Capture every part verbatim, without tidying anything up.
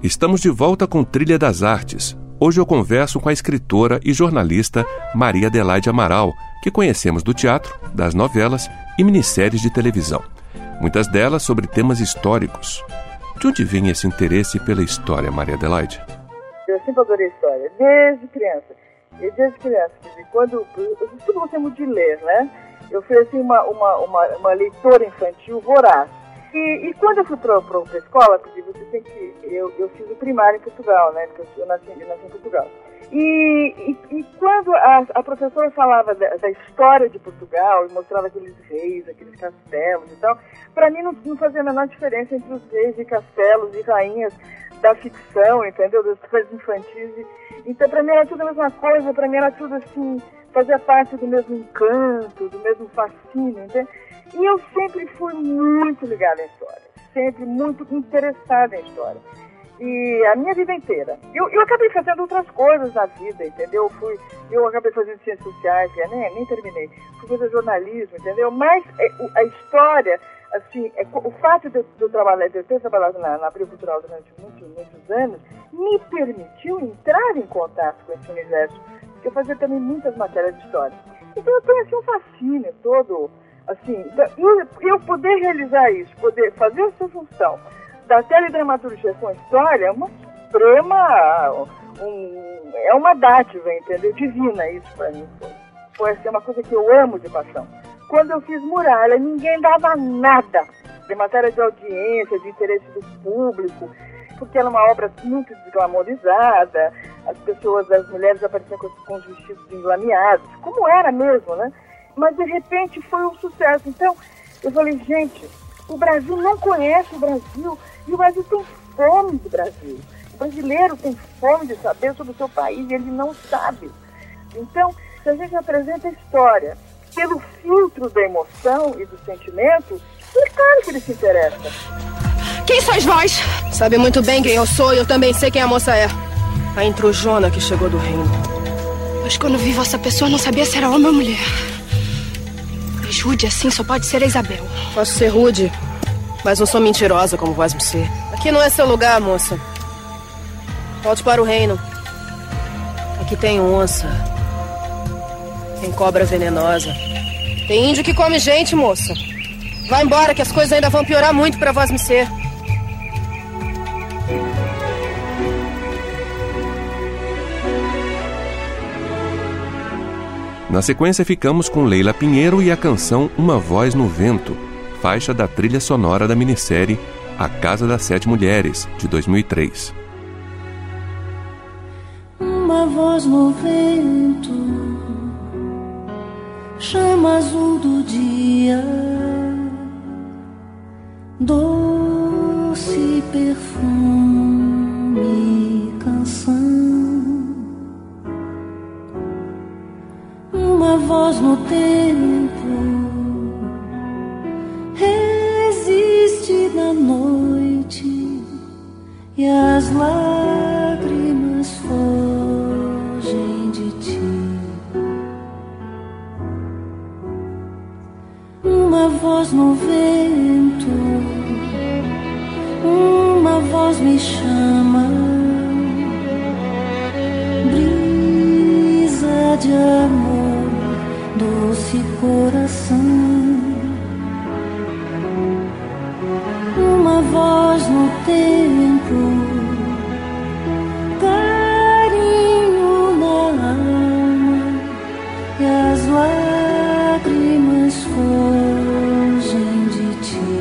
Estamos de volta com Trilha das Artes. Hoje eu converso com a escritora e jornalista Maria Adelaide Amaral, que conhecemos do teatro, das novelas e minisséries de televisão. Muitas delas sobre temas históricos. De onde vem esse interesse pela história, Maria Adelaide? Eu sempre adorei história, desde criança. E desde criança, quando eu sempre gostei muito de ler, né? Eu fui assim, uma, uma, uma, uma leitora infantil voraz. E, e quando eu fui para a escola, porque você tem que... Eu, eu fiz o primário em Portugal, né? Porque eu nasci, eu nasci em Portugal. E, e, e quando a, a professora falava da, da história de Portugal e mostrava aqueles reis, aqueles castelos e tal, para mim não, não fazia a menor diferença entre os reis e castelos e rainhas da ficção, entendeu? Das coisas infantis. Então, para mim era tudo a mesma coisa, para mim era tudo assim, fazia parte do mesmo encanto, do mesmo fascínio, entendeu? E eu sempre fui muito ligada à história, sempre muito interessada em história. E a minha vida inteira. Eu, eu acabei fazendo outras coisas na vida, entendeu? Eu, fui, eu acabei fazendo ciências sociais, que nem, nem terminei. Fui fazer jornalismo, entendeu? Mas é, a história, assim, é, o fato de eu, de eu, trabalhar, de eu ter trabalhado na, na Abril Cultural durante muitos, muitos anos, me permitiu entrar em contato com esse universo. Porque eu fazia também muitas matérias de história. Então eu tenho assim, um fascínio todo, assim, eu, eu poder realizar isso, poder fazer essa função da teledramaturgia com história é uma suprema, um, é uma dádiva, entendeu? Divina isso para mim. Foi, foi assim, uma coisa que eu amo de paixão. Quando eu fiz Muralha, ninguém dava nada de matéria de audiência, de interesse do público, porque era uma obra muito desglamorizada, as pessoas, as mulheres apareciam com, com os vestidos englameados, como era mesmo, né? Mas de repente foi um sucesso. Então, eu falei, gente, o Brasil não conhece o Brasil, e o Brasil tem fome do Brasil. O brasileiro tem fome de saber sobre o seu país e ele não sabe. Então, se a gente apresenta a história pelo filtro da emoção e do sentimento, é claro que ele se interessa. Quem sois vós? Sabe muito bem quem eu sou e eu também sei quem a moça é. A intrujona que chegou do reino. Pois quando vi vossa pessoa não sabia se era homem ou mulher. Mas rude assim só pode ser a Isabel. Posso ser rude, mas não sou mentirosa como vós me ser. Aqui não é seu lugar, moça. Volte para o reino. Aqui tem onça. Tem cobra venenosa. Tem índio que come gente, moça. Vai embora que as coisas ainda vão piorar muito para vós me ser. Na sequência ficamos com Leila Pinheiro e a canção Uma Voz no Vento, faixa da trilha sonora da minissérie A Casa das Sete Mulheres, de dois mil e três. Uma voz no vento, chama azul do dia, doce perfume, canção. Uma voz no tempo, resiste na noite e as lágrimas fogem de ti. Uma voz no vento, uma voz me chama, brisa de amor, doce coração. Uma voz no tempo, carinho na alma e as lágrimas fogem de ti.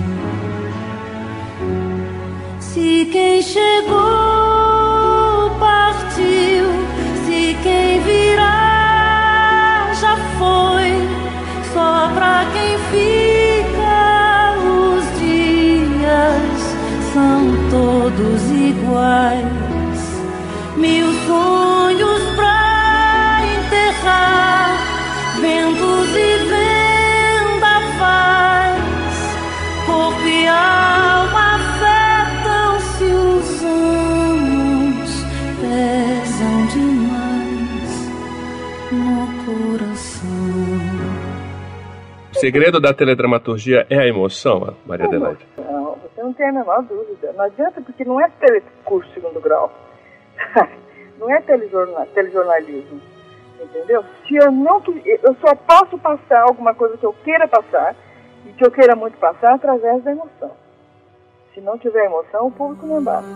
Se quem chegou partiu, se quem virá já foi, só pra quem fica os dias são todos iguais. Mil sonhos pra enterrar, ventos e vendavais, corpo e alma afetam-se, os anos pesam demais no coração. segredo da teledramaturgia é a emoção, Maria Adelaide? Não, você não tem a menor dúvida. Não adianta, porque não é telecurso segundo grau. Não é telejornal, telejornalismo. Entendeu? Se eu não... Eu só posso passar alguma coisa que eu queira passar, e que eu queira muito passar, através da emoção. Se não tiver emoção, o público não basta.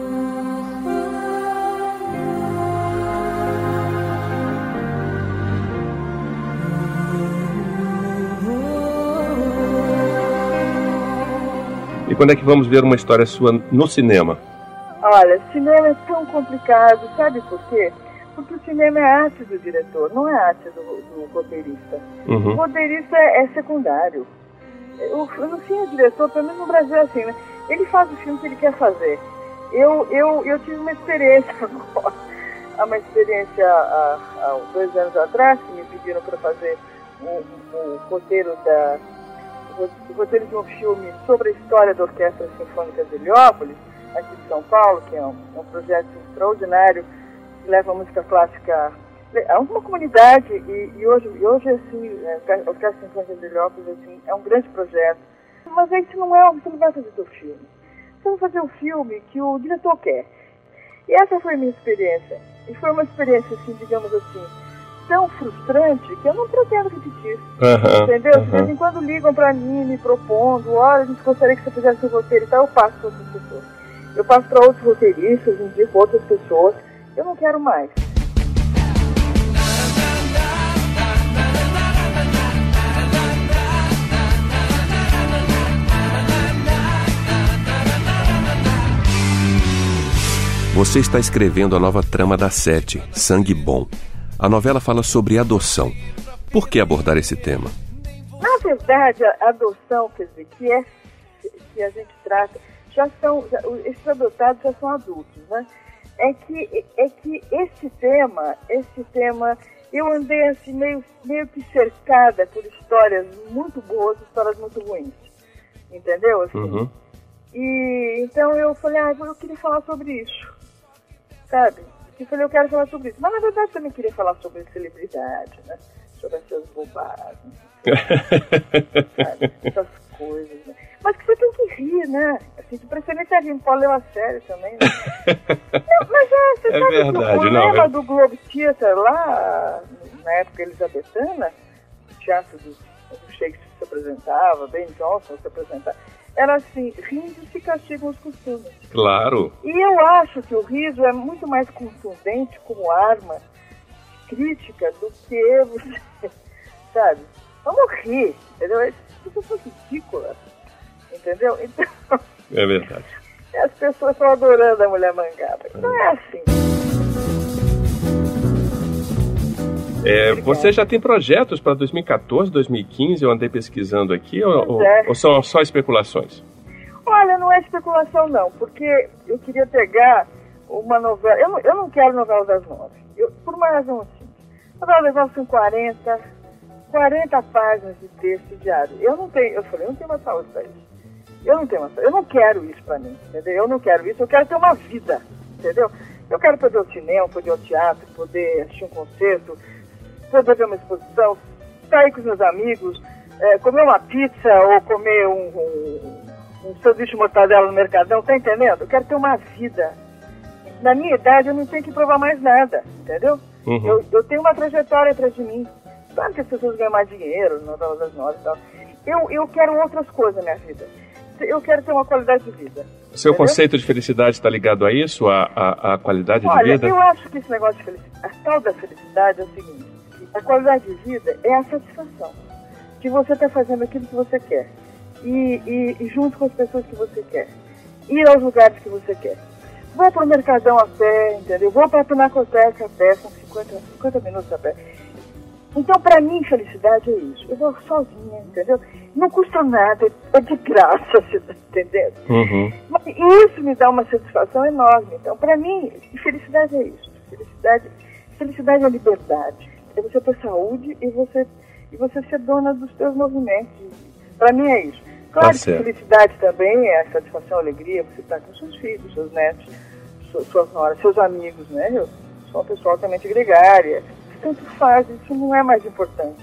E quando é que vamos ver uma história sua no cinema? Olha, cinema é tão complicado, sabe por quê? Porque o cinema é arte do diretor, não é arte do, do roteirista. Uhum. O roteirista é, é secundário. O, no fim, o diretor, pelo menos no Brasil é assim, né? Ele faz o filme que ele quer fazer. Eu, eu, eu tive uma experiência agora, uma experiência há, há dois anos atrás, que me pediram para fazer um, um roteiro da... o roteiro de um filme sobre a história da Orquestra Sinfônica de Heliópolis, aqui de São Paulo, que é um, um projeto extraordinário, que leva a música clássica a uma comunidade, e, e hoje, e hoje assim, a Orquestra Sinfônica de Heliópolis assim, é um grande projeto. Mas a gente não, é, você não vai fazer o filme. Você vai fazer um filme que o diretor quer. E essa foi a minha experiência. E foi uma experiência, assim, digamos assim, tão frustrante que eu não pretendo repetir. Uhum, entendeu? Uhum. De vez em quando ligam pra mim, me propondo, olha, a gente gostaria que você fizesse o roteiro e tal, eu passo para outras pessoas. Eu passo para outros roteiristas, indico outras pessoas. Eu não quero mais. Você está escrevendo a nova trama da Sete, Sangue Bom. A novela fala sobre adoção. Por que abordar esse tema? Na verdade, a adoção, quer dizer, que, é, que a gente trata, já são, já, esses adotados já são adultos, né? É que, é que esse tema, esse tema, eu andei assim meio, meio que cercada por histórias muito boas, histórias muito ruins, entendeu? Assim, uhum. E então eu falei, ah, eu queria falar sobre isso, sabe? Eu falei, eu quero falar sobre isso. Mas na verdade eu também queria falar sobre celebridade, né? Sobre essas bobagens, sabe? Essas coisas, né? Mas que você tem que rir, né? Assim, de preferência rir, não pode levar a sério também, né? Não, mas é, você é sabe verdade, que o problema não, é... do Globe Theatre lá, na época elisabetana, o teatro do, do Shakespeare se apresentava, Ben Jonson se apresentava, era assim, rindo se castigam os costumes. Claro. E eu acho que o riso é muito mais contundente como arma crítica do que você, sabe? Vamos rir, entendeu? As pessoas são ridículas, entendeu? Então, é verdade. As pessoas estão adorando a Mulher Mangaba. Não é assim. É, você já tem projetos para dois mil e quatorze, dois mil e quinze? Eu andei pesquisando aqui, ou, é. ou são só especulações? Olha, não é especulação não, porque eu queria pegar uma novela, eu não, eu não quero novela das nove, eu, por uma razão assim. Novela das nove são quarenta, quarenta páginas de texto diário. Eu não tenho, eu falei, eu não tenho mais saúde para isso. Eu não tenho mais saúde, eu não quero isso para mim, entendeu? Eu não quero isso, eu quero ter uma vida, entendeu? Eu quero poder ir ao cinema, poder ir ao teatro, poder assistir um concerto, poder ver uma exposição, sair com os meus amigos, é, comer uma pizza ou comer um, um, um sanduíche de mortadela no Mercadão, tá entendendo? Eu quero ter uma vida. Na minha idade eu não tenho que provar mais nada, entendeu? Uhum. Eu, eu tenho uma trajetória atrás de mim. Claro que as pessoas ganham mais dinheiro, novelas das nove e tal. Eu, eu quero outras coisas na minha vida. Eu quero ter uma qualidade de vida. O seu entendeu? conceito de felicidade está ligado a isso, a, a, a qualidade Olha, de vida? Eu acho que esse negócio de felicidade, a tal da felicidade é o seguinte: a qualidade de vida é a satisfação que você está fazendo aquilo que você quer e, e, e junto com as pessoas que você quer, ir aos lugares que você quer. Vou para o Mercadão a pé, entendeu? Vou para a Pinacoteca a pé, são cinquenta, cinquenta minutos a pé. Então, para mim, felicidade é isso. Eu vou sozinha, entendeu? Não custa nada, é de graça, você está entendendo? Uhum. Mas isso me dá uma satisfação enorme. Então, para mim, felicidade é isso. Felicidade, felicidade é liberdade. É você ter saúde e você, e você ser dona dos seus movimentos. Para mim é isso. Claro tá que certo. Felicidade também é satisfação, alegria, você está com seus filhos, seus netos, suas noras, seus amigos, né? Eu sou uma pessoa altamente gregária. Tanto faz, isso não é mais importante.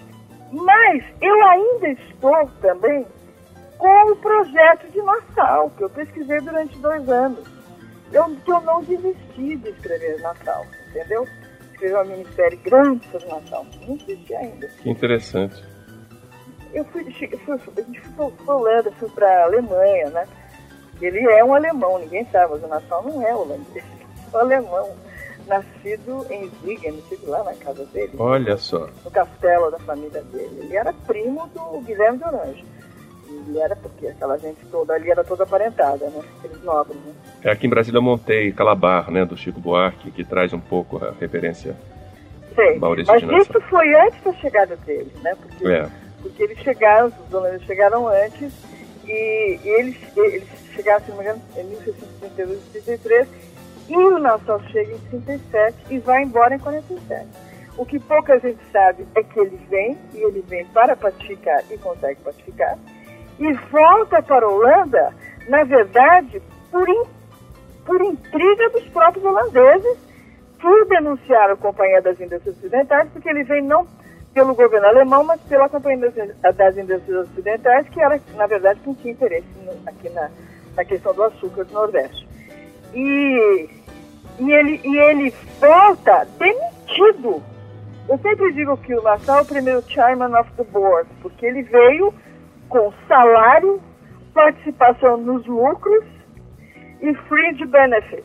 Mas eu ainda estou também com o projeto de Natal, que eu pesquisei durante dois anos. Eu, que eu não desisti de escrever Natal, entendeu? Escrevi uma minissérie grande sobre Natal. Não desisti ainda. Que interessante. Eu fui, eu fui, a gente foi para a Holanda, fui para a Alemanha, né? Ele é um alemão, ninguém sabe, mas o Natal não é holandês, é um alemão. Nascido em Ziegen, estive lá na casa dele. Olha só. No castelo da família dele. Ele era primo do Guilherme de Orange. Ele era, porque aquela gente toda ali era toda aparentada, né? Aqueles nobres, né? É, aqui em Brasília eu montei Calabar, né? Do Chico Buarque, que traz um pouco a referência. Sei, mas isso foi antes da chegada dele, né? Porque, é. porque eles chegaram, os holandeses chegaram antes, e, e eles, eles chegaram, se não me engano, em mil seiscentos e trinta e dois, trinta e três, e o Natal chega em trinta e sete e vai embora em quarenta e sete. O que pouca gente sabe é que ele vem, e ele vem para pacificar e consegue pacificar, e volta para a Holanda, na verdade, por, in, por intriga dos próprios holandeses, por denunciar a Companhia das Indústrias Ocidentais, porque ele vem não pelo governo alemão, mas pela Companhia das, das Indústrias Ocidentais, que era, na verdade, quem tinha interesse no, aqui na, na questão do açúcar do Nordeste. E, e, ele, e ele volta demitido. Eu sempre digo que o Nassau é o primeiro chairman of the board, porque ele veio com salário, participação nos lucros e fringe benefits.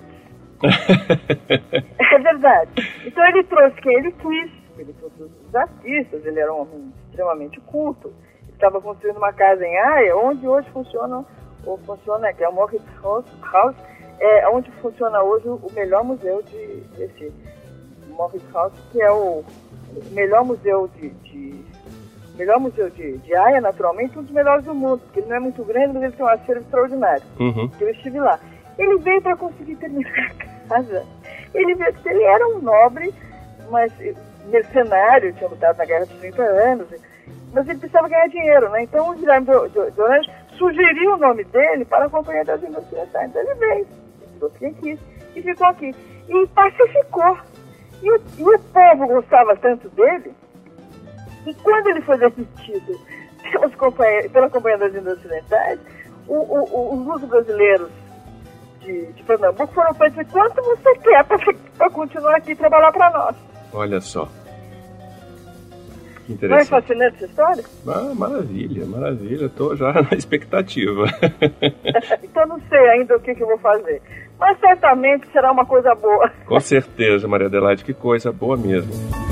É verdade. Então ele trouxe quem ele quis, ele trouxe os artistas, ele era um homem extremamente culto. Ele estava construindo uma casa em Haia, onde hoje funciona, ou funciona, que é o Moritz House, é onde funciona hoje o melhor museu de Recife. O Moritz House, que é o melhor museu de, de melhor museu de, de Haia, naturalmente, um dos melhores do mundo, porque ele não é muito grande, mas ele tem um acervo extraordinário. Uhum. Eu estive lá. Ele veio para conseguir terminar a casa. Ele veio, ele era um nobre, mas mercenário, tinha lutado na Guerra dos trinta anos, mas ele precisava ganhar dinheiro, né? Então o Guilherme de Orange sugeriu o nome dele para a Companhia das Indústrias. Então ele veio, trouxe quem quis, e ficou aqui. E pacificou. E o, e o povo gostava tanto dele, e quando ele foi demitido pela Companhia das Indústrias Ocidentais, o, o, os russos brasileiros de, de Pernambuco foram para dizer quanto você quer para continuar aqui e trabalhar para nós. Olha só. Que interessante. Não é fascinante essa história? Ah, maravilha, maravilha. Estou já na expectativa. Então não sei ainda o que, que eu vou fazer. Mas certamente será uma coisa boa. Com certeza, Maria Adelaide, que coisa boa mesmo.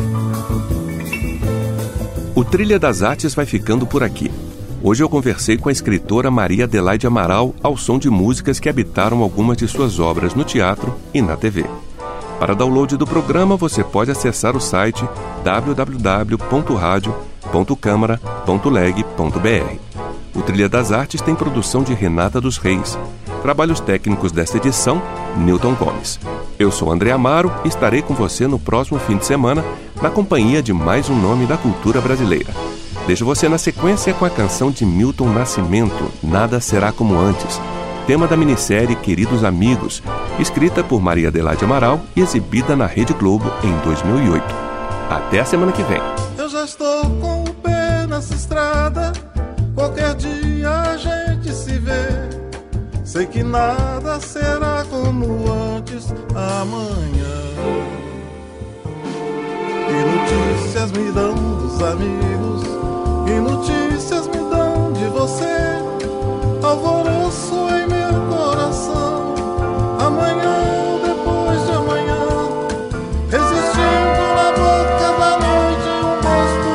O Trilha das Artes vai ficando por aqui. Hoje eu conversei com a escritora Maria Adelaide Amaral ao som de músicas que habitaram algumas de suas obras no teatro e na T V. Para download do programa, você pode acessar o site w w w ponto radio ponto câmara ponto leg ponto b r. O Trilha das Artes tem produção de Renata dos Reis. Trabalhos técnicos desta edição, Newton Gomes. Eu sou André Amaro e estarei com você no próximo fim de semana na companhia de mais um nome da cultura brasileira. Deixo você na sequência com a canção de Milton Nascimento, Nada Será Como Antes, tema da minissérie Queridos Amigos, escrita por Maria Adelaide Amaral e exibida na Rede Globo em dois mil e oito. Até a semana que vem. Eu já estou com o pé nessa estrada, qualquer dia a gente se vê. Sei que nada será como antes amanhã. Que notícias me dão dos amigos, que notícias me dão de você? Alvoroço em meu coração, amanhã ou depois de amanhã, resistindo na boca da noite um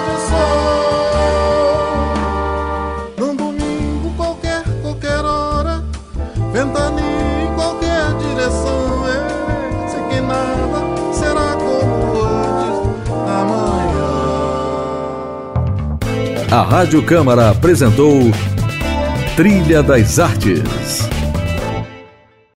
posto de sol. Num domingo qualquer, qualquer hora, ventania em qualquer direção, é, sei que nada será como antes amanhã. A Rádio Câmara apresentou Trilha das Artes.